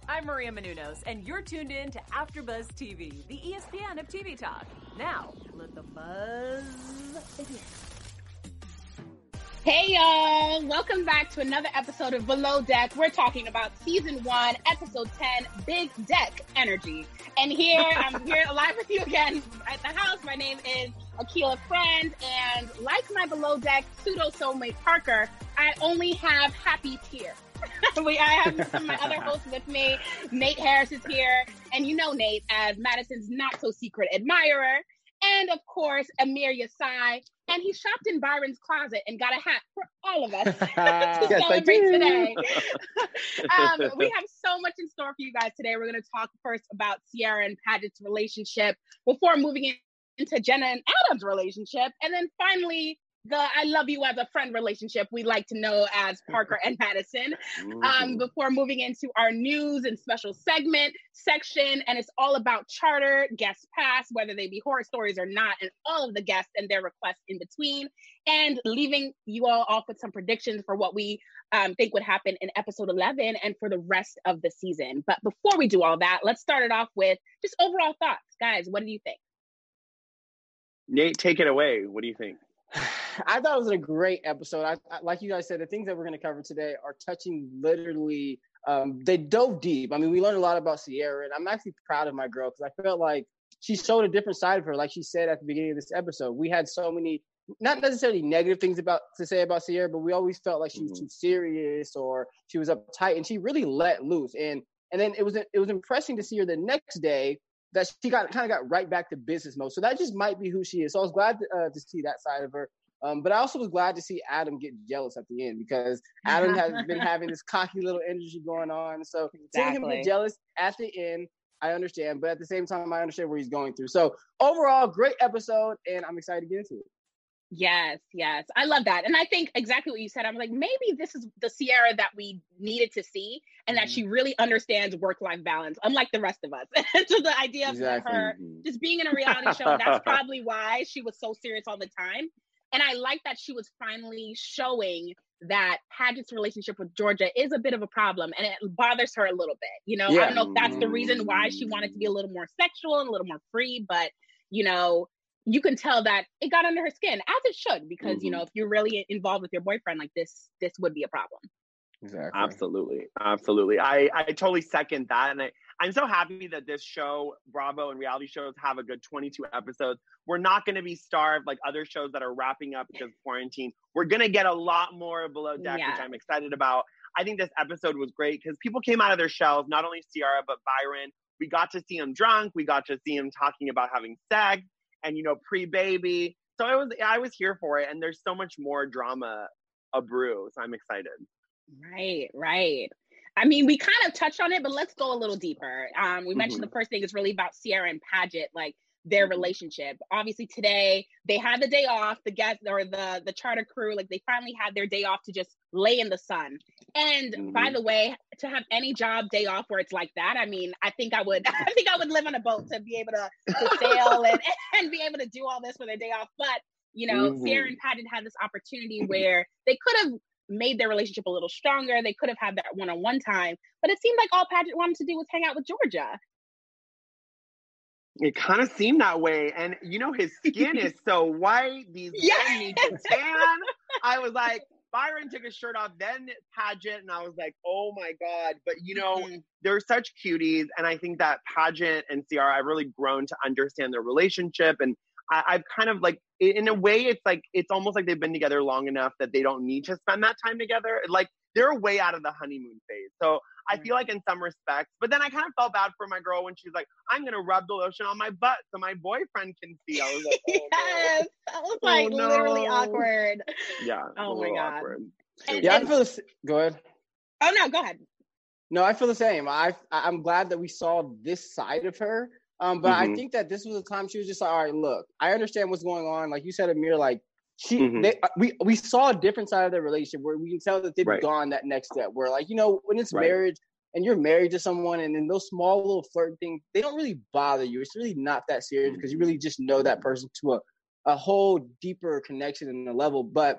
I'm Maria Menounos, and you're tuned in to AfterBuzz TV, the ESPN of TV talk. Now, let the buzz begin. Hey y'all, welcome back to another episode of Below Deck. We're talking about season 1, episode 10, Big Deck Energy. And I'm here live with you again at the house. My name is Akila Friend, and like my Below Deck pseudo soulmate Parker, I only have happy tears. I have some of my other hosts with me. Nate Harris is here, and you know Nate as Madison's not so secret admirer. And of course, Amir Yasai. And he shopped in Byron's closet and got a hat for all of us to celebrate today. We have so much in store for you guys today. We're going to talk first about Ciara and Paget's relationship before moving into Jenna and Adam's relationship. And then finally, the I love you as a friend relationship we like to know as Parker and Madison, before moving into our news and special segment section. And it's all about Charter, Guest Pass, whether they be horror stories or not, and all of the guests and their requests in between, and leaving you all off with some predictions for what we think would happen in episode 11 and for the rest of the season. But before we do all that, let's start it off with just overall thoughts. Guys, what do you think? Nate, take it away. What do you think? I thought it was a great episode. I like you guys said, the things that we're going to cover today are touching literally, they dove deep. I mean, we learned a lot about Ciara, and I'm actually proud of my girl because I felt like she showed a different side of her. Like she said at the beginning of this episode, we had so many, not necessarily negative things to say about Ciara, but we always felt like she was too serious or she was uptight, and she really let loose. And then it was impressive to see her the next day that she kind of got right back to business mode. So that just might be who she is. So I was glad to see that side of her. But I also was glad to see Adam get jealous at the end because Adam has been having this cocky little energy going on. So seeing him get jealous at the end, I understand. But at the same time, I understand where he's going through. So overall, great episode, and I'm excited to get into it. Yes. I love that. And I think exactly what you said. I'm like, maybe this is the Ciara that we needed to see and that she really understands work-life balance, unlike the rest of us. So the idea of her just being in a reality show, that's probably why she was so serious all the time. And I like that she was finally showing that Paget's relationship with Georgia is a bit of a problem and it bothers her a little bit. You know, I don't know if that's the reason why she wanted to be a little more sexual and a little more free, but, you know, you can tell that it got under her skin, as it should, because, you know, if you're really involved with your boyfriend like this would be a problem. Exactly. Absolutely. I totally second that. And I'm so happy that this show, Bravo and reality shows, have a good 22 episodes. We're not going to be starved like other shows that are wrapping up because of quarantine. We're going to get a lot more Below Deck, which I'm excited about. I think this episode was great because people came out of their shells, not only Ciara, but Byron. We got to see him drunk. We got to see him talking about having sex and, you know, pre-baby. So I was here for it. And there's so much more drama a brew. So I'm excited. Right. I mean, we kind of touched on it, but let's go a little deeper. We mentioned the first thing is really about Ciara and Paget, like their relationship. Obviously today they had the day off, the guests or the Charter crew, like they finally had their day off to just lay in the sun. And by the way, to have any job day off where it's like that, I mean, I think I would live on a boat to be able to sail and be able to do all this for their day off. But, you know, Ciara and Paget had this opportunity where they could have made their relationship a little stronger. They could have had that one-on-one time, but it seemed like all Paget wanted to do was hang out with Georgia. It kind of seemed that way. And, you know, his skin is so white. These men need to tan. I was like, Byron took his shirt off, then Paget, and I was like, oh my God. But, you know, they're such cuties. And I think that Paget and Ciara have really grown to understand their relationship. And I've kind of like, in a way, it's almost like they've been together long enough that they don't need to spend that time together. Like, they're way out of the honeymoon phase. So I feel like in some respects, but then I kind of felt bad for my girl when she's like, I'm going to rub the lotion on my butt so my boyfriend can see. I was like, oh, yes, that was like literally awkward. Yeah. Oh my God. Awkward. I feel this. Go ahead. Oh no, go ahead. No, I feel the same. I'm glad that we saw this side of her. But I think that this was a time she was just like, all right, look, I understand what's going on. Like you said, Amir, like we saw a different side of their relationship where we can tell that they've gone that next step where, like, you know, when it's marriage and you're married to someone and then those small little flirt things, they don't really bother you. It's really not that serious because you really just know that person to a whole deeper connection and a level. But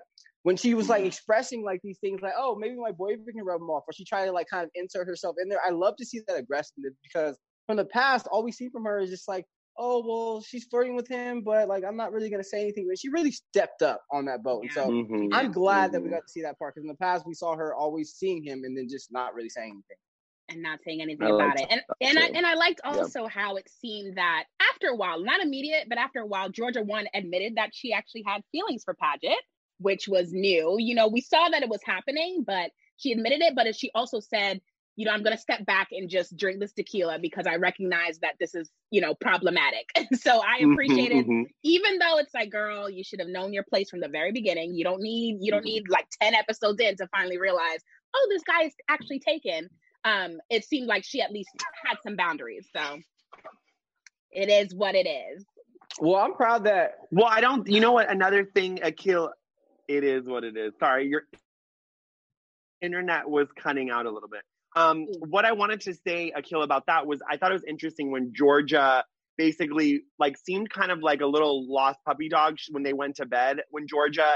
when she was like expressing like these things, like, oh, maybe my boyfriend can rub him off, or she tried to like kind of insert herself in there. I love to see that aggressiveness, because from the past, all we see from her is just like, oh, well, she's flirting with him, but like, I'm not really going to say anything. But she really stepped up on that boat. And so I'm glad that we got to see that part, because in the past we saw her always seeing him and then just not really saying anything. And not saying anything about it. And I liked also how it seemed that after a while, not immediate, but after a while, Georgia One admitted that she actually had feelings for Paget, which was new. You know, we saw that it was happening, but she admitted it. But she also said, you know, I'm going to step back and just drink this tequila because I recognize that this is, you know, problematic. So I appreciated, even though it's like, girl, you should have known your place from the very beginning. You don't need like 10 episodes in to finally realize, oh, this guy is actually taken. It seemed like she at least had some boundaries. So it is what it is. Well, I'm proud that. Well, you know what? Another thing, Akil, it is what it is. Sorry, your internet was cutting out a little bit. What I wanted to say, Akil, about that was I thought it was interesting when Georgia basically like seemed kind of like a little lost puppy dog when they went to bed. When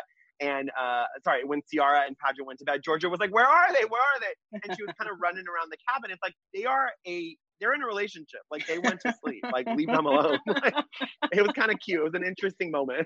when Ciara and Paget went to bed, Georgia was like, where are they? Where are they? And she was kind of running around the cabin. It's like they're in a relationship. Like they went to sleep. Like leave them alone. Like, it was kind of cute. It was an interesting moment.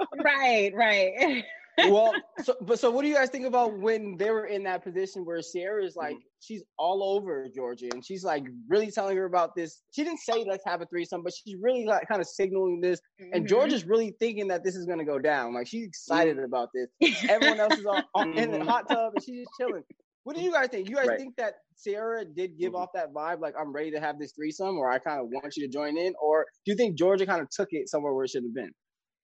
Right. Well, so what do you guys think about when they were in that position where Ciara is like, she's all over Georgia and she's like really telling her about this. She didn't say let's have a threesome, but she's really like kind of signaling this. And Georgia's really thinking that this is going to go down. Like she's excited about this. Everyone else is in the hot tub and she's just chilling. What do you guys think? You guys think that Ciara did give off that vibe, like I'm ready to have this threesome, or I kind of want you to join in? Or do you think Georgia kind of took it somewhere where it should have been?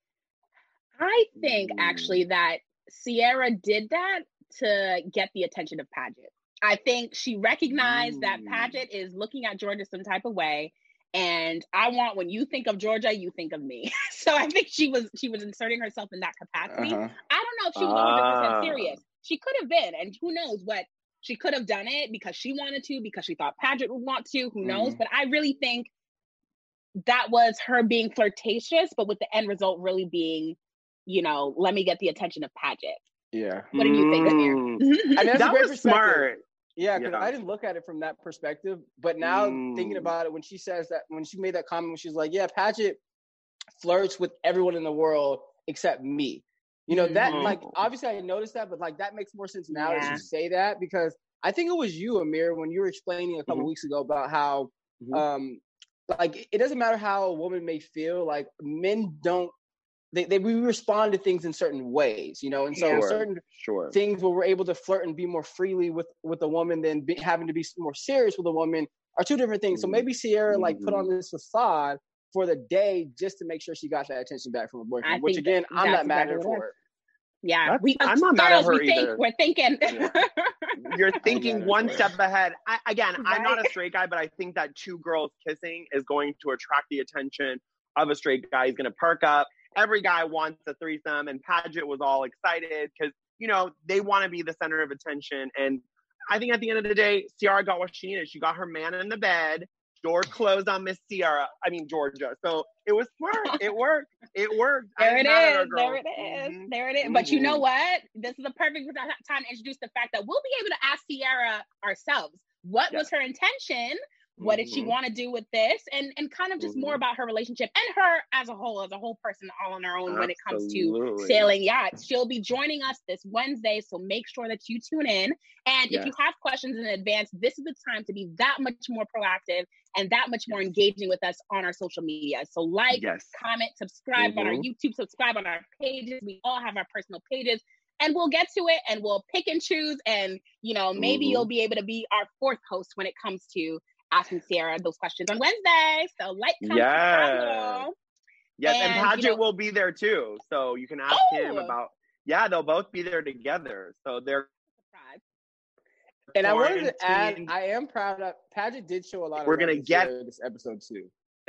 I think actually that Ciara did that to get the attention of Paget. I think she recognized that Paget is looking at Georgia some type of way. And when you think of Georgia, you think of me. So I think she was inserting herself in that capacity. I don't know if she was 100% serious. She could have been, and who knows what she could have done it because she wanted to, because she thought Paget would want to, who knows? But I really think that was her being flirtatious, but with the end result really being, you know, let me get the attention of Paget. Yeah. What do you think, Amir? I mean, that was smart. Yeah, because I didn't look at it from that perspective. But now thinking about it, when she made that comment, when she's like, yeah, Paget flirts with everyone in the world except me. You know, that, like, obviously I noticed that, but like, that makes more sense now as you say that, because I think it was you, Amir, when you were explaining a couple weeks ago about how, like, it doesn't matter how a woman may feel, like, men don't, we respond to things in certain ways, you know, and so certain things where we're able to flirt and be more freely with a woman than having to be more serious with a woman are two different things. So maybe Ciara like put on this facade for the day just to make sure she got that attention back from her boyfriend, which again, I'm not mad at her for it. Yeah, I'm not mad at her either. We're thinking. You're thinking one step ahead. I'm not a straight guy, but I think that two girls kissing is going to attract the attention of a straight guy. He's going to perk up. Every guy wants a threesome, and Paget was all excited because, you know, they want to be the center of attention. And I think at the end of the day, Ciara got what she needed. She got her man in the bed. Door closed on Georgia. So it was smart. It worked. There it is. But you know what? This is a perfect time to introduce the fact that we'll be able to ask Ciara ourselves. What was her intention? What did she want to do with this? And kind of just more about her relationship and her as a whole person, all on her own when it comes to sailing yachts. She'll be joining us this Wednesday, so make sure that you tune in. And if you have questions in advance, this is the time to be that much more proactive and that much more engaging with us on our social media. So comment, subscribe on our YouTube, subscribe on our pages. We all have our personal pages. And we'll get to it and we'll pick and choose. And, you know, maybe you'll be able to be our fourth host when it comes to asking Ciara those questions on Wednesday. So Yes, and Paget will be there too. So you can ask him about, they'll both be there together. So they're surprised. And I wanted to add, I am proud of Paget did show a lot of we're going to get this episode too.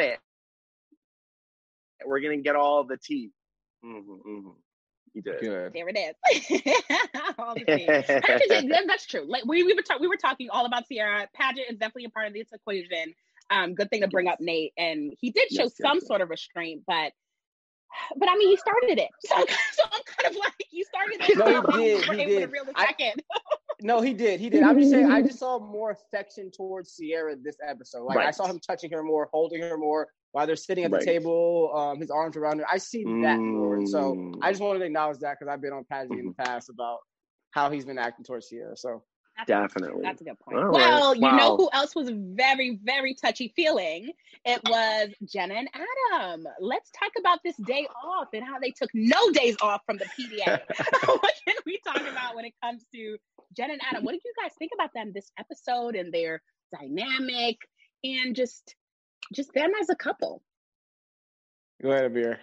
We're going to get all the tea. You did. Good. There it is. All the tea. That's true. Like we were talking all about Ciara. Paget is definitely a part of this equation. Good thing to bring up Nate, and he did show some sort of restraint, but But I mean, he started it, so I'm kind of like, you started it. No, he did. He did. Reel the second. No, he did. I'm just saying, I just saw more affection towards Ciara this episode. Like, I saw him touching her more, holding her more while they're sitting at the table, his arms around her. I see that more. And so I just wanted to acknowledge that because I've been on Paget in the past about how he's been acting towards Ciara. So definitely. That's a good point. Well, you know who else was very, very touchy-feeling? It was Jenna and Adam. Let's talk about this day off and how they took no days off from the PDA. What can we talk about when it comes to Jenna and Adam? What did you guys think about them this episode and their dynamic and just them as a couple? Go ahead, Amir.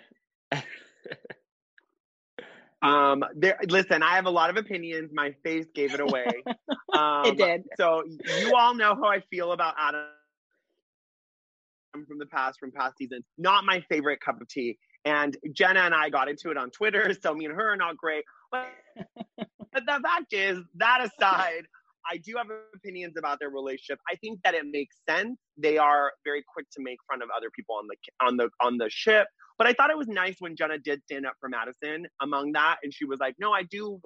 Listen, I have a lot of opinions. My face gave it away. It did. So you all know how I feel about Adam from past seasons. Not my favorite cup of tea. And Jenna and I got into it on Twitter, so me and her are not great. But the fact is, that aside, I do have opinions about their relationship. I think that it makes sense. They are very quick to make fun of other people on the ship. But I thought it was nice when Jenna did stand up for Madison among that. And she was like, no, I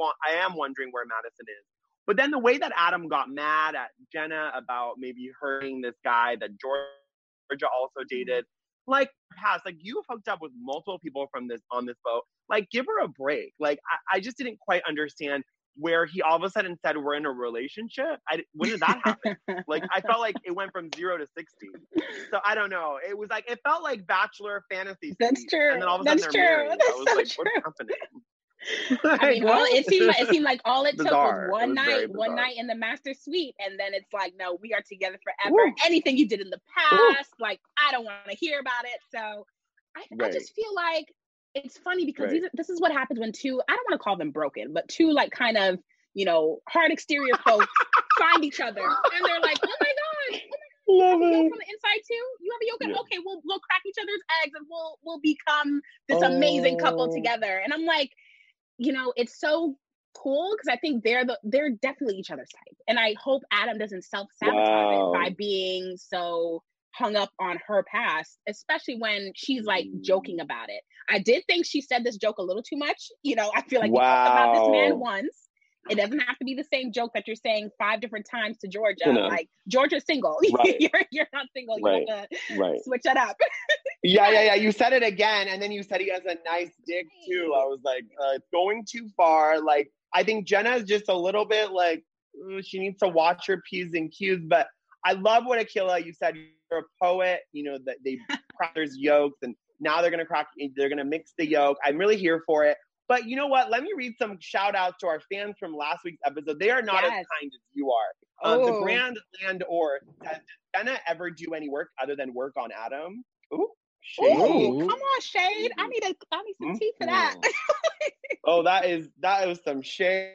am wondering where Madison is. But then the way that Adam got mad at Jenna about maybe hurting this guy that Georgia also dated, like, you hooked up with multiple people on this boat. Like, give her a break. Like, I just didn't quite understand where he all of a sudden said we're in a relationship. When did that happen? Like, I felt like it went from 0 to 60. So I don't know. It was like, it felt like Bachelor fantasy. That's true. And then all of a sudden they're married. I was like, true. what's happening? I mean, it seemed like all it bizarre. took was one night in the master suite, and then it's like, no, we are together forever. Woo. Anything you did in the past, like, I don't want to hear about it. So I just feel like it's funny because this is what happens when two, I don't want to call them broken, but two, like, kind of, hard exterior folks find each other, and they're like, oh my god, love it. From the inside too. You have a yolk, okay, we'll crack each other's eggs, and we'll become this amazing couple together. And I'm like, it's so cool because I think they're definitely each other's type, and I hope Adam doesn't self-sabotage it by being so hung up on her past, especially when she's like joking about it. I did think she said this joke a little too much. I feel like you talked about this man once. It doesn't have to be the same joke that you're saying 5 different times to Georgia. Like, Georgia's single. Right. you're not single. You have to switch it up. Yeah. You said it again, and then you said he has a nice dick too. I was like, it's going too far. Like, I think Jenna is just a little bit like, she needs to watch her P's and Q's. But I love what Akila, you said. You're a poet. That they crack there's yolks, and now they're gonna mix the yolk. I'm really here for it. But you know what? Let me read some shout outs to our fans from last week's episode. They are not as kind as you are. The brand Land Or says, did Jenna ever do any work other than work on Adam? Ooh, shade. Ooh, come on, shade. I need some tea for that. that is some shade.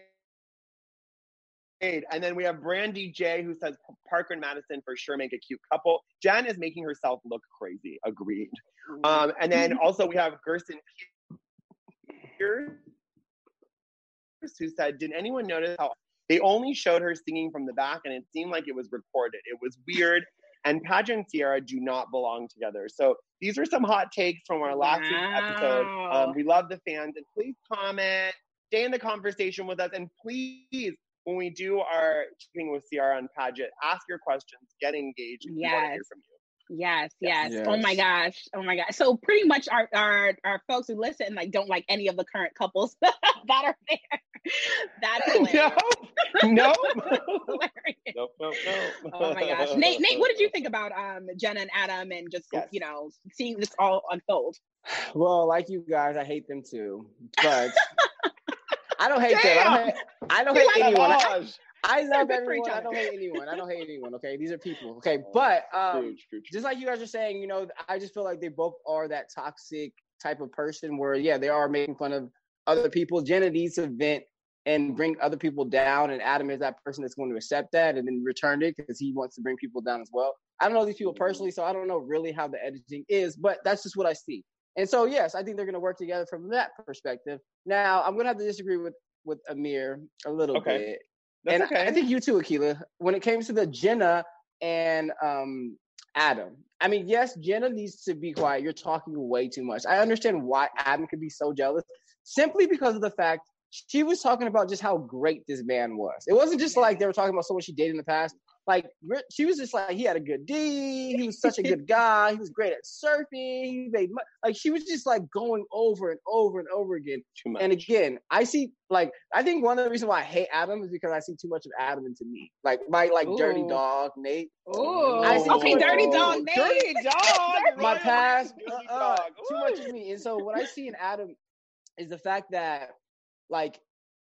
And then we have Brandy J, who says Parker and Madison for sure make a cute couple. Jen is making herself look crazy. Agreed. And then also we have Gerson Pierce, who said, did anyone notice how they only showed her singing from the back and it seemed like it was recorded? It was weird. And Paget and Ciara do not belong together. So these are some hot takes from our last week's episode. We love the fans. And please comment, stay in the conversation with us. And please, when we do our Keeping with Ciara and Paget, ask your questions, get engaged. We want to hear from you. Yes. Oh my gosh. So pretty much our folks who listen don't like any of the current couples that are there. That's hilarious. No. No. Oh my gosh. Nate, what did you think about Jenna and Adam and just seeing this all unfold? Well, like you guys, I hate them too. But I don't hate them. I don't hate anyone. I love everyone. I don't hate anyone. Okay, these are people. Okay, but just like you guys are saying, I just feel like they both are that toxic type of person where, they are making fun of other people. Jenna needs to vent and bring other people down, and Adam is that person that's going to accept that and then return it because he wants to bring people down as well. I don't know these people personally, so I don't know really how the editing is, but that's just what I see. And so, yes, I think they're going to work together from that perspective. Now, I'm going to have to disagree with Amir a little bit. That's and I think you too, Akila. When it came to the Jenna and Adam. I mean, yes, Jenna needs to be quiet. You're talking way too much. I understand why Adam could be so jealous, simply because of the fact she was talking about just how great this man was. It wasn't just like they were talking about someone she dated in the past. Like, she was just like, he had a good D. He was such a good guy. He was great at surfing. He made money. Like, she was just like going over and over and over again. And again, I think one of the reasons why I hate Adam is because I see too much of Adam into me. Like, my dirty dog, Nate. Oh, okay, dirty dog, Nate. Dirty dog. My past, too much of me. And so what I see in Adam is the fact that, like,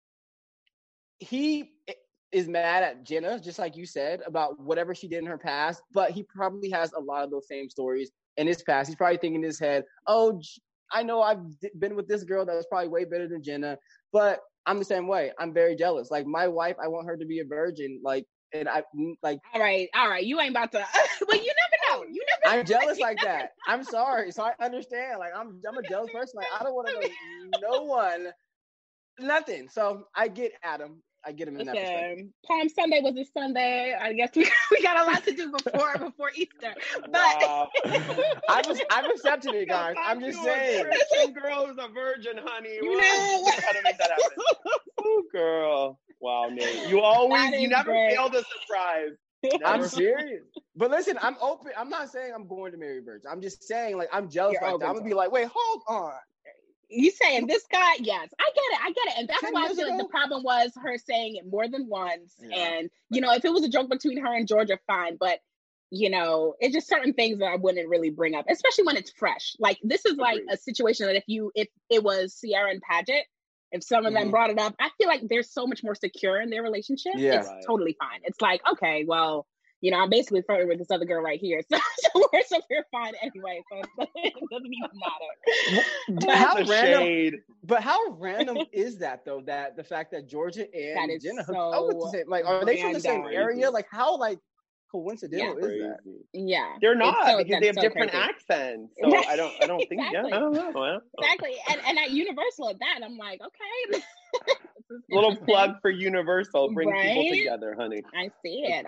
he is mad at Jenna, just like you said, about whatever she did in her past, but he probably has a lot of those same stories in his past. He's probably thinking in his head, oh, I know I've been with this girl that was probably way better than Jenna, but I'm the same way. I'm very jealous. Like, my wife, I want her to be a virgin. Like, and I like. All right. You ain't about to. Well, you never know. I'm jealous like that. I'm sorry. So I understand. Like, I'm a jealous person. Like, I don't want to know no one, nothing. So I get Adam. I get him in that perspective. Palm Sunday was a Sunday. I guess we got a lot to do before Easter. But wow. I've accepted it, guys. I'm just saying. Christian girl is a virgin, honey. How to make that happen? Oh, girl. Wow, Nate. You never failed a surprise. I'm serious. But listen, I'm open. I'm not saying I'm going to marry virgin. I'm just saying, like, I'm jealous like that. I'm going to be like, wait, hold on. You saying this guy? Yes, I get it. And that's why I feel like the problem was her saying it more than once. Yeah. And, if it was a joke between her and Georgia, fine. But, it's just certain things that I wouldn't really bring up, especially when it's fresh. Like, this is like a situation that if it was Ciara and Paget, if some of them brought it up, I feel like they're so much more secure in their relationship. Yeah. It's totally fine. It's like, okay, well, I'm basically flirting with this other girl right here. So we're fine anyway. So it doesn't even matter. But how random is that, though? That the fact that Georgia and Jenna hooked up with the same, like, are they from the same area? Like, how, like, coincidental is that? Yeah. They're not, because they have different accents. So I don't think, I don't know. Exactly. And at Universal at that, I'm like, okay. Little plug for Universal. Bring people together, honey. I see it.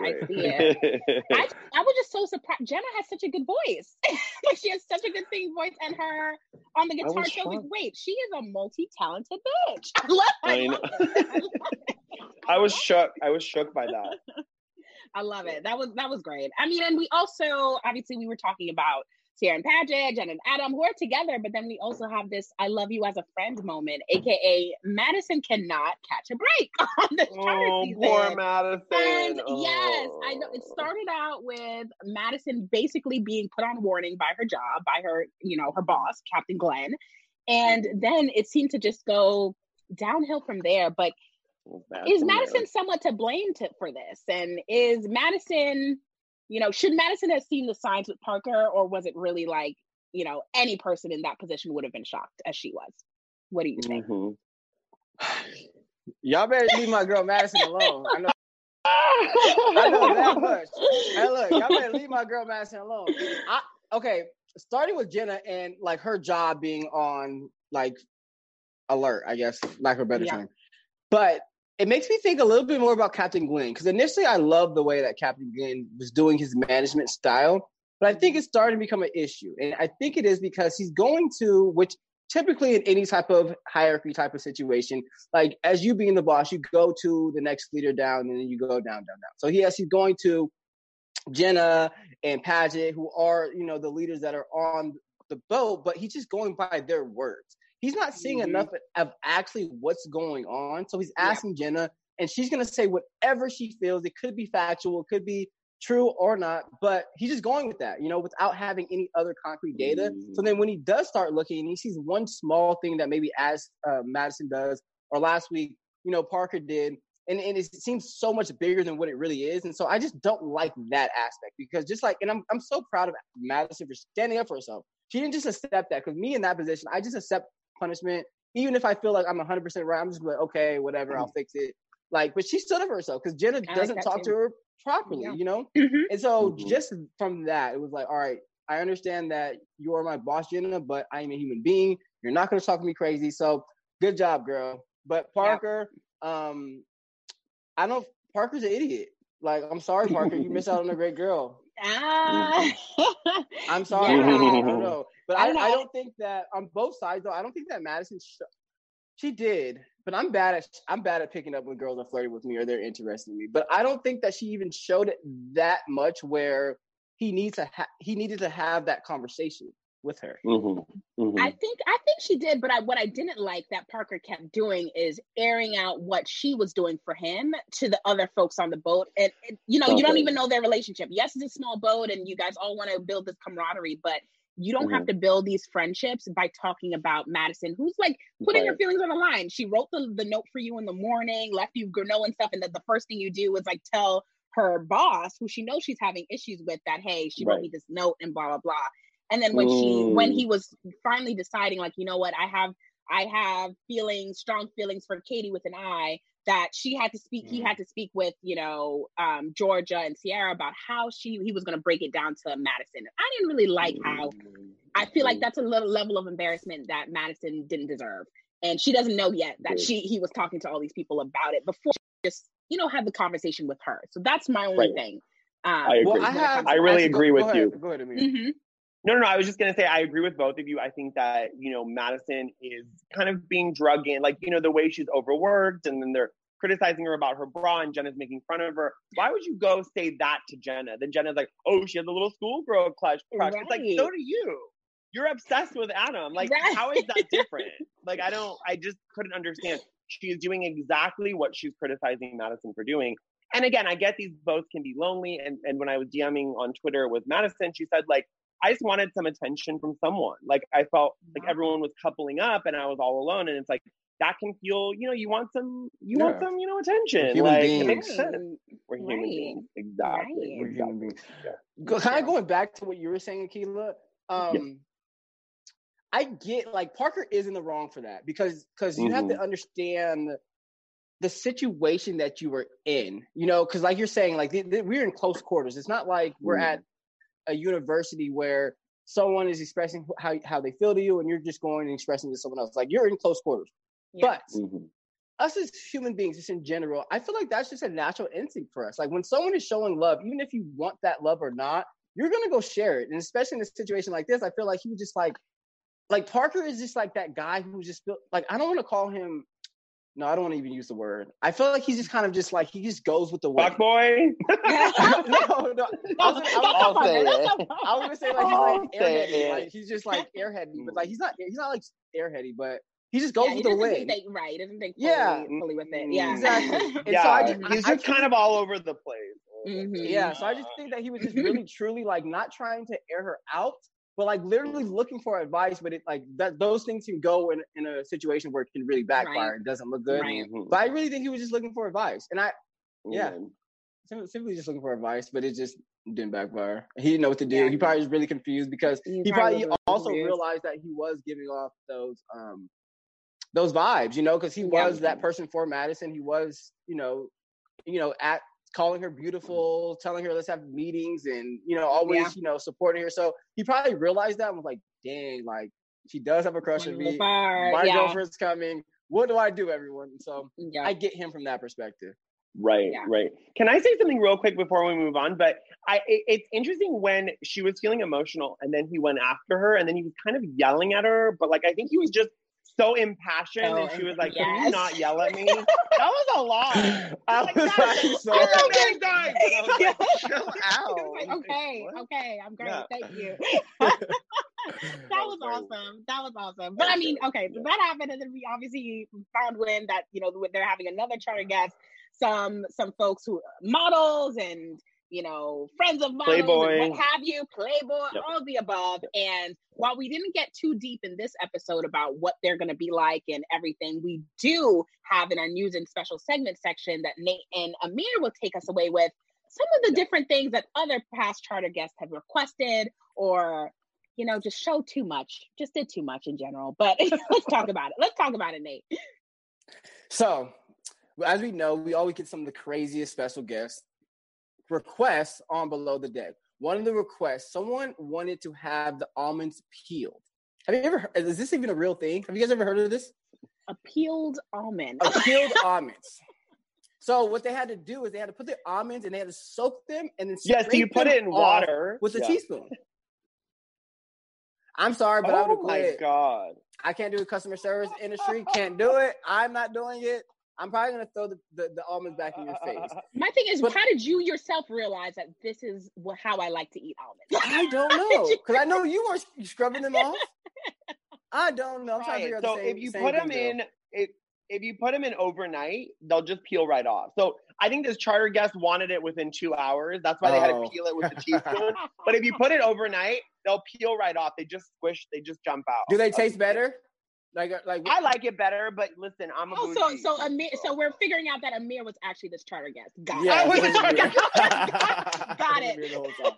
I was just so surprised. Jenna has such a good voice. Like, she has such a good singing voice, and her on the guitar show. Like, wait, she is a multi-talented bitch. I love it. I was shook. I was shook by that. I love it. That was great. I mean, and we also, obviously, we were talking about Ciara and Paget, Jen and Adam, who are together, but then we also have this I love you as a friend moment, aka Madison cannot catch a break on this charter season. Poor Madison. And yes, I know it started out with Madison basically being put on warning by her job, by her, her boss, Captain Glenn. And then it seemed to just go downhill from there. But is Madison somewhat to blame for this? And is Madison, should Madison have seen the signs with Parker, or was it really like, any person in that position would have been shocked as she was? What do you think? Y'all better leave my girl Madison alone. I know that much. Hey, look, y'all better leave my girl Madison alone. Okay, starting with Jenna and like her job being on like alert, I guess, lack of a better term. But it makes me think a little bit more about Captain Glenn, because initially I loved the way that Captain Glenn was doing his management style, but I think it's starting to become an issue. And I think it is because he's going to, which typically in any type of hierarchy type of situation, like as you being the boss, you go to the next leader down and then you go down. So he's going to Jenna and Paget, who are, the leaders that are on the boat, but he's just going by their words. He's not seeing enough of actually what's going on. So he's asking Jenna, and she's going to say whatever she feels. It could be factual, it could be true or not, but he's just going with that, without having any other concrete data. So then when he does start looking and he sees one small thing that maybe as Madison does, or last week, Parker did, and it seems so much bigger than what it really is. And so I just don't like that aspect, because just like, and I'm so proud of Madison for standing up for herself. She didn't just accept that, because me in that position, I just accept punishment. Even if I feel like I'm 100% right, I'm just like, okay, whatever, I'll fix it. Like, but she stood up for herself, because Jenna doesn't talk to her properly, And so just from that, it was like, all right, I understand that you are my boss, Jenna, but I am a human being. You're not going to talk to me crazy. So good job, girl. But Parker, Parker's an idiot. Like, I'm sorry, Parker, you missed out on a great girl. I'm sorry. Yeah. I don't know. But I don't know. I don't think that on both sides, though, I don't think that Madison, she did. But I'm bad at picking up when girls are flirting with me or they're interested in me. But I don't think that she even showed it that much where he needed to have that conversation with her. I think she did, but what I didn't like that Parker kept doing is airing out what she was doing for him to the other folks on the boat. And you don't even know their relationship. Yes, it's a small boat and you guys all want to build this camaraderie, but you don't have to build these friendships by talking about Madison, who's like putting her feelings on the line. She wrote the note for you in the morning, left you granola and stuff, and then the first thing you do is like tell her boss, who she knows she's having issues with, that hey, she wrote me this note and blah blah blah. And then when he was finally deciding, like, you know what, I have strong feelings for Katie with an I, that he had to speak with, Georgia and Sierra about how he was going to break it down to Madison. I didn't really like how, I feel like that's a little level of embarrassment that Madison didn't deserve. And she doesn't know yet that he was talking to all these people about it before she just, had the conversation with her. So that's my only thing. I agree. I really agree with you. Go ahead, Amir. No. I was just going to say, I agree with both of you. I think that, Madison is kind of being drugged in, like, the way she's overworked, and then they're criticizing her about her bra and Jenna's making fun of her. Why would you go say that to Jenna? Then Jenna's like, oh, she has a little schoolgirl crush. Right. It's like, so do you. You're obsessed with Adam. Like, how is that different? Like, I just couldn't understand. She's doing exactly what she's criticizing Madison for doing. And again, I get these both can be lonely. And when I was DMing on Twitter with Madison, she said, like, I just wanted some attention from someone. Like, I felt like everyone was coupling up and I was all alone. And it's like, that can feel, you want some attention. Human like, beings. it makes sense. We're human beings. Exactly. We're human beings. Yeah. Kind of going back to what you were saying, Akilah, I get, like, Parker is in the wrong for that because you have to understand the situation that you were in, because like you're saying, like, we're in close quarters. It's not like we're at a university where someone is expressing how they feel to you and you're just going and expressing to someone else. Like, you're in close quarters. Yeah. But us as human beings, just in general, I feel like that's just a natural instinct for us. Like, when someone is showing love, even if you want that love or not, you're going to go share it. And especially in a situation like this, I feel like he was just like Parker is just like that guy who just feel like, I don't want to call him, no, I don't want to even use the word. I feel like he's just kind of just like, he just goes with the wind. Fuck boy? no. I was going to say, like, he's like airheady. Like, he's just like airheady, but like, he's not like airheady, but he just goes with the wind. He doesn't think fully with it. Yeah, exactly. And he's just kind of all over the place. Yeah, so I just think that he was just really, truly, like, not trying to air her out, but like literally looking for advice. But it, like, that those things can go in a situation where it can really backfire and doesn't look good. Right. But I really think he was just looking for advice, and simply just looking for advice. But it just didn't backfire. He didn't know what to do. He probably was really confused because he probably also realized that he was giving off those vibes, because he was that person for Madison. He was, at calling her beautiful, telling her let's have meetings, and always supporting her. So he probably realized that and was like, dang, like, she does have a crush on me. My girlfriend's coming. What do I do, everyone? So I get him from that perspective. Right. Can I say something real quick before we move on? But it's interesting when she was feeling emotional and then he went after her and then he was kind of yelling at her, but like, I think he was just so impassioned and she was like, can you not yell at me? That was a lot. I was like, so guys. Chill out. Okay, I'm great. Yeah. Thank you. That was awesome. But I mean, okay, so that happened, and then we obviously found wind that they're having another charter guest, some folks who models and friends of models, Playboy, and what have you, Playboy, all of the above. And while we didn't get too deep in this episode about what they're going to be like and everything, we do have in our news and special segment section that Nate and Amir will take us away with some of the different things that other past charter guests have requested, or just did too much in general. But let's talk about it. Nate. So, as we know, we always get some of the craziest special guests requests on Below the Deck. One of the requests, someone wanted to have the almonds peeled. Have you ever heard, is this even a real thing? Have you guys ever heard of this? A peeled almond. Peeled almonds. So what they had to do is they had to put the almonds and they had to soak them and then so you put it in water with a teaspoon. I'm sorry, but I would have quit. Oh my God. I can't do the customer service industry. Can't do it. I'm not doing it. I'm probably going to throw the almonds back in your face. My thing is, how did you yourself realize that this is how I like to eat almonds? I don't know. Because I know you weren't scrubbing them off. I don't know. I'm trying to figure out the same, if you put them in, if you put them in overnight, they'll just peel right off. So I think this charter guest wanted it within 2 hours. That's why they had to peel it with the teaspoon. But if you put it overnight, they'll peel right off. They just squish. They just jump out. Do they taste better? Like I like it better, but listen, I'm a bougie. So we're figuring out that Amir was actually this charter guest. Got it.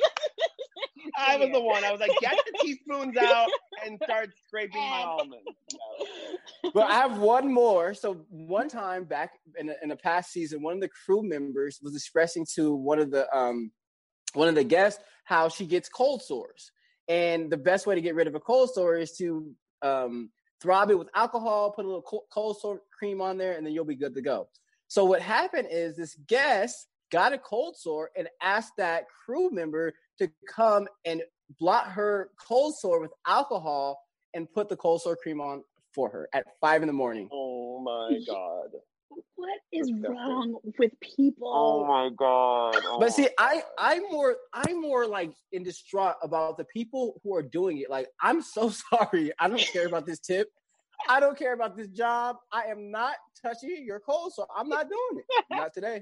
I was the one. I was like, get the teaspoons out and start scraping my almonds. But I have one more. So one time back in the past season, one of the crew members was expressing to one of the guests how she gets cold sores, and the best way to get rid of a cold sore is to throb it with alcohol, put a little cold sore cream on there, and then you'll be good to go. So what happened is this guest got a cold sore and asked that crew member to come and blot her cold sore with alcohol and put the cold sore cream on for her at 5 a.m. Oh my God. What is wrong with people? Oh my God. But see, I'm more like in distraught about the people who are doing it. Like, I'm so sorry. I don't care about this tip. I don't care about this job. I am not touching your cold sore. I'm not doing it. Not today.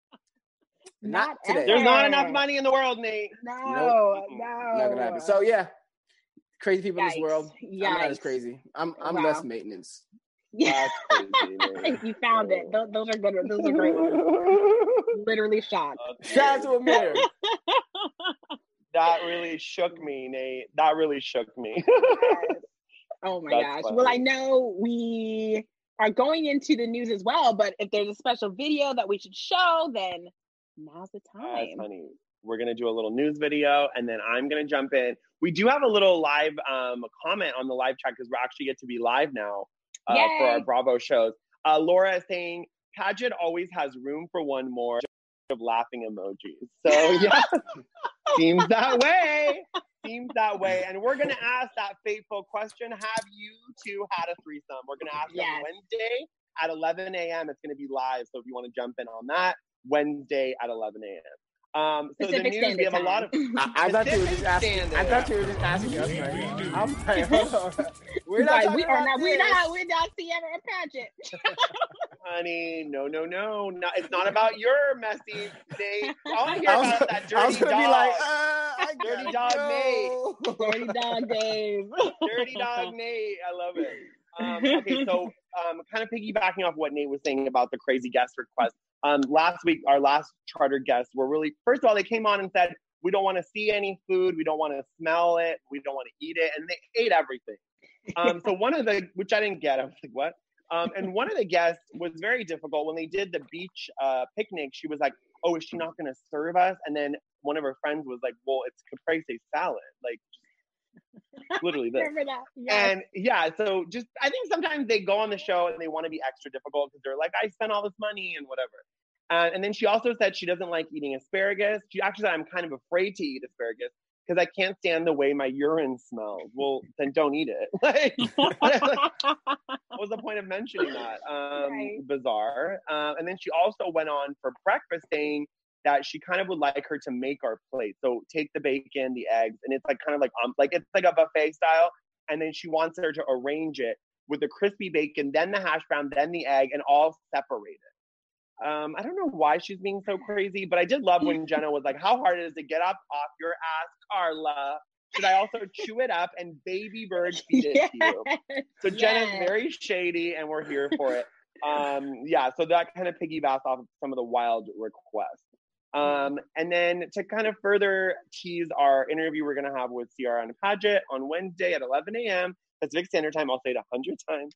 Not today. There's not enough money in the world, Nate. No. Not gonna happen. So yeah, crazy people in this world. Yikes. I'm not as crazy. I'm less maintenance. Yeah, you found it. Those are good. Those are great ones. Literally shocked. Shout out to Amir. That really shook me, Nate. That really shook me. Oh my gosh. Funny. Well, I know we are going into the news as well, but if there's a special video that we should show, then now's the time. Honey. We're going to do a little news video, and then I'm going to jump in. We do have a little live comment on the live chat because we actually get to be live now for our Bravo shows. Laura is saying, Paget always has room for one more of laughing emojis. So, yeah, seems that way. And we're going to ask that fateful question, have you two had a threesome? We're going to ask them Wednesday at 11 a.m. It's going to be live, so if you want to jump in on that, Wednesday at 11 a.m. So Pacific the news, we have a lot of... I thought you were just asking. I thought you were just asking us, right? I'm like, hold on. We're not Ciara and Paget. Honey, no. It's not about your messy day. I want to hear about that dirty dog. Dirty dog Nate. Dirty dog Dave. Dirty dog Nate. I love it. Okay, so kind of piggybacking off what Nate was saying about the crazy guest request. Last week, our last charter guests were really, first of all, they came on and said, we don't want to see any food. We don't want to smell it. We don't want to eat it. And they ate everything. So one of the, which I didn't get, I was like, what? And one of the guests was very difficult. When they did the beach picnic, she was like, oh, is she not going to serve us? And then one of her friends was like, well, it's caprese salad. Like, literally this. And so just, I think sometimes they go on the show and they want to be extra difficult because they're like, I spent all this money and whatever. And then she also said she doesn't like eating asparagus. She actually said, I'm kind of afraid to eat asparagus because I can't stand the way my urine smells. Well, then don't eat it. Like, what was the point of mentioning that? Bizarre. And then she also went on for breakfast saying that she kind of would like her to make our plate. So take the bacon, the eggs, and it's like kind of like it's like a buffet style. And then she wants her to arrange it with the crispy bacon, then the hash brown, then the egg, and all separated. I don't know why she's being so crazy, but I did love when Jenna was like, how hard it is to get up off your ass, Carla. Should I also chew it up and baby bird feed it to you? So Jenna's very shady, and we're here for it. So that kind of piggybacks off of some of the wild requests. And then to kind of further tease our interview we're going to have with Ciara and Paget on Wednesday at 11 a.m. Pacific Standard Time. I'll say it 100 times.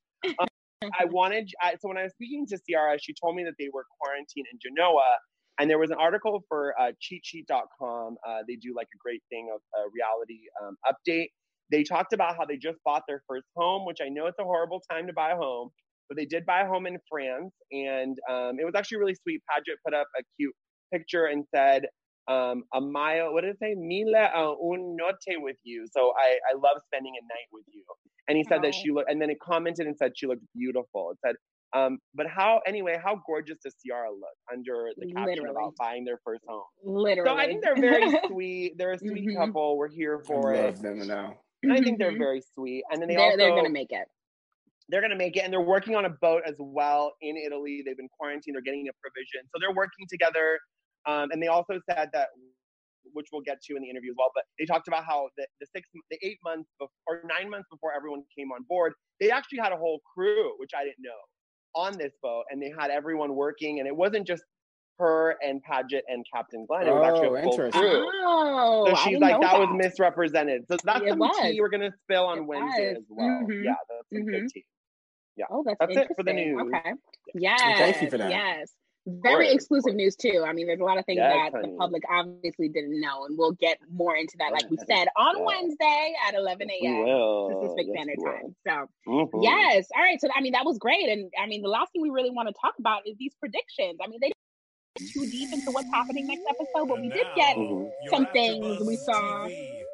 So when I was speaking to Ciara, she told me that they were quarantined in Genoa, and there was an article for cheatsheet.com. They do like a great thing of a reality update. They talked about how they just bought their first home, which I know it's a horrible time to buy a home, but they did buy a home in France, and it was actually really sweet. Paget put up a cute picture and said, a mile, what did it say? Mille un notte with you. So I love spending a night with you. And he said that she looked, and then it commented and said she looked beautiful. It said, but how gorgeous does Ciara look under the caption about buying their first home? Literally. So I think they're very sweet. They're a sweet couple. We're here for it. I love them now. I think they're very sweet. And then they're going to make it. They're going to make it. And they're working on a boat as well in Italy. They've been quarantined. They're getting a provision. So they're working together. And they also said that, which we'll get to in the interview as well, but they talked about how the 8 months or 9 months before everyone came on board, they actually had a whole crew, which I didn't know, on this boat. And they had everyone working. And it wasn't just her and Paget and Captain Glenn. It was actually a full crew. Oh, so she's like, that was misrepresented. So that's some tea we're going to spill on Wednesday as well. Mm-hmm. Yeah, that's some good tea. Yeah. Oh, that's it for the news. Okay. Yes. Thank you for that. Yes. Very exclusive news too. I mean, there's a lot of things that the public obviously didn't know, and we'll get more into that, like we said, on Wednesday at 11 a.m. Pacific Standard Time. So, yes. All right. So, I mean, that was great. And I mean, the last thing we really want to talk about is these predictions. I mean, they didn't get too deep into what's happening next episode, but we did get some things. We saw.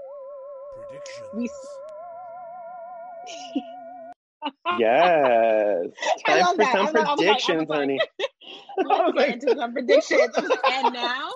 Yes. Time for some predictions, honey. Let's get into some predictions. And now,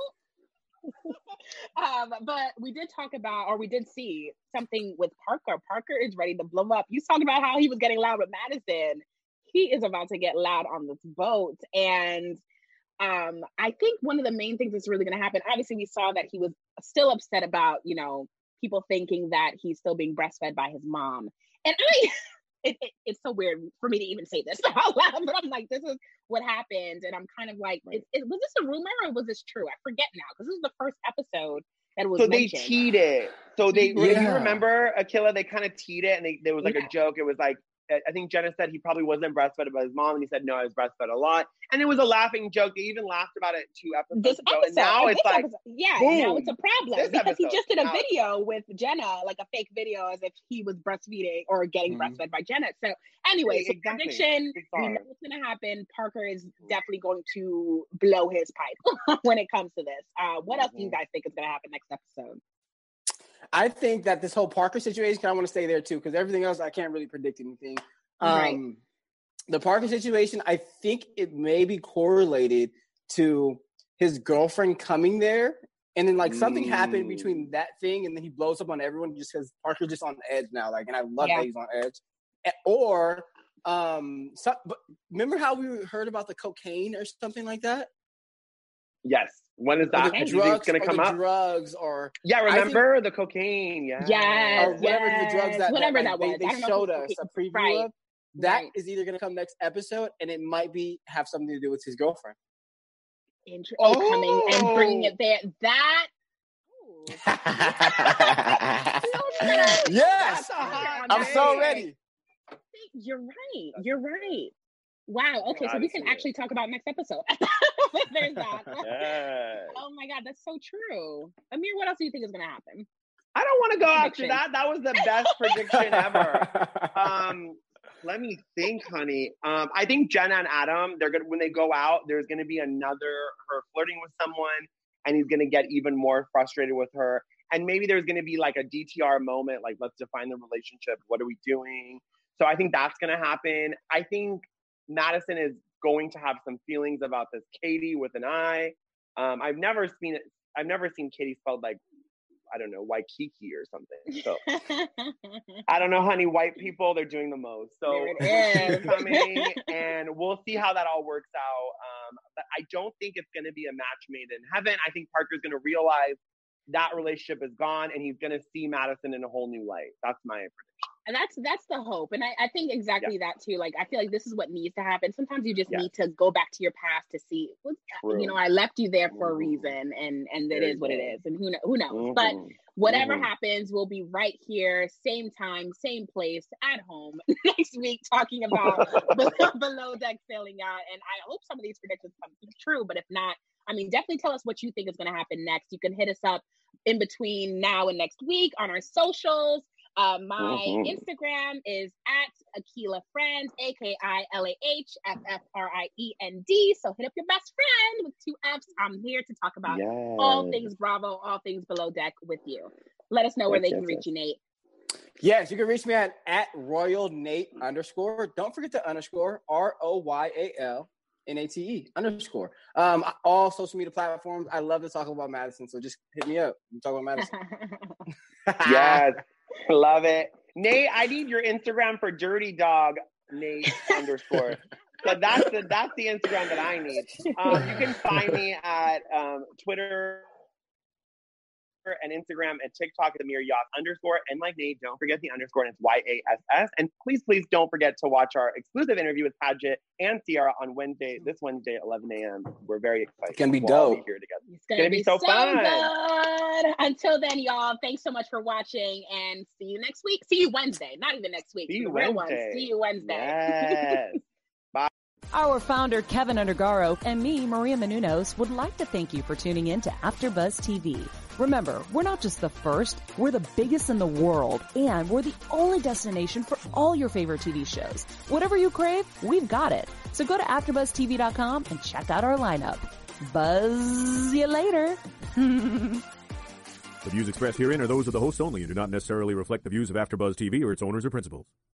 but we did talk about, or we did see something with Parker. Parker is ready to blow up. You talked about how he was getting loud with Madison. He is about to get loud on this boat. And I think one of the main things that's really going to happen, obviously we saw that he was still upset about, you know, people thinking that he's still being breastfed by his mom. And it's so weird for me to even say this out loud, but I'm like, this is what happened. And I'm kind of like, was this a rumor or was this true? I forget now, because this is the first episode that was mentioned. They teed it. So if you remember, Akila, they kind of teed it, and there was like a joke. It was like, I think Jenna said he probably wasn't breastfed by his mom, and he said, no, I was breastfed a lot. And it was a laughing joke. They even laughed about it 2 episodes ago. And now it's like, now it's a problem. Because he just did a video with Jenna, like a fake video as if he was breastfeeding or getting breastfed by Jenna. So anyway, prediction, we know what's going to happen. Parker is definitely going to blow his pipe when it comes to this. What else do you guys think is going to happen next episode? I think that this whole Parker situation, I want to stay there too, because everything else I can't really predict anything. The Parker situation, I think it may be correlated to his girlfriend coming there, and then like something happened between that thing, and then he blows up on everyone just because Parker's just on edge now. Like, and I love that he's on edge. Or, but remember how we heard about the cocaine or something like that? Yes. When is that? The drugs going to come up? Drugs or remember the cocaine? Yes, or whatever the drugs that was. They showed us a preview of. That is either going to come next episode, and it might have something to do with his girlfriend. Coming and bringing it there. That. Yes, I'm so ready. You're right. Wow. Okay, so we can actually talk about next episode. There's that. Yes. Oh my God, that's so true. Amir, what else do you think is going to happen? I don't want to go after that. That was the best prediction ever. Let me think, honey. I think Jenna and Adam, when they go out, there's gonna be her flirting with someone, and he's gonna get even more frustrated with her. And maybe there's gonna be like a DTR moment, like, let's define the relationship. What are we doing? So I think that's gonna happen. I think Madison is going to have some feelings about this Katie with an I. I've never seen Katie spelled like, I don't know, Waikiki or something. So I don't know, honey. White people, they're doing the most. So it's coming, and we'll see how that all works out. But I don't think it's going to be a match made in heaven. I think Parker's going to realize that relationship is gone, and he's going to see Madison in a whole new light. That's my prediction. And that's the hope. And I think exactly that too. Like, I feel like this is what needs to happen. Sometimes you just need to go back to your past to see, I left you there for a reason, and it is what it is. And who knows? But whatever happens, we'll be right here, same time, same place, at home next week, talking about Below Deck Sailing Yacht. And I hope some of these predictions come true. But if not, I mean, definitely tell us what you think is going to happen next. You can hit us up in between now and next week on our socials. My Instagram is at Akilah Friend, AKILAHFFRIEND. So hit up your best friend with 2 F's. I'm here to talk about all things Bravo, all things Below Deck with you. Let us know where they can reach you, Nate. Yes, you can reach me at RoyalNate_. Don't forget the underscore, ROYALNATE_. All social media platforms. I love to talk about Madison, so just hit me up. You talk about Madison. Yes, love it. Nate, I need your Instagram for Dirty Dog Nate _. So that's the Instagram that I need. You can find me at Twitter and Instagram and TikTok at _. And like Nate, don't forget the underscore, and it's YASS. And please don't forget to watch our exclusive interview with Paget and Ciara on this Wednesday, 11 a.m. We're very excited. It's going to be dope. All be here together. It's going to be so fun. Good. Until then, y'all, thanks so much for watching, and see you next week. See you Wednesday. Not even next week. See you Wednesday. See you Wednesday. Yes. Bye. Our founder, Kevin Undergaro, and me, Maria Menounos, would like to thank you for tuning in to AfterBuzz TV. Remember, we're not just the first, we're the biggest in the world, and we're the only destination for all your favorite TV shows. Whatever you crave, we've got it. So go to AfterBuzzTV.com and check out our lineup. Buzz you later. The views expressed herein are those of the hosts only and do not necessarily reflect the views of AfterBuzz TV or its owners or principals.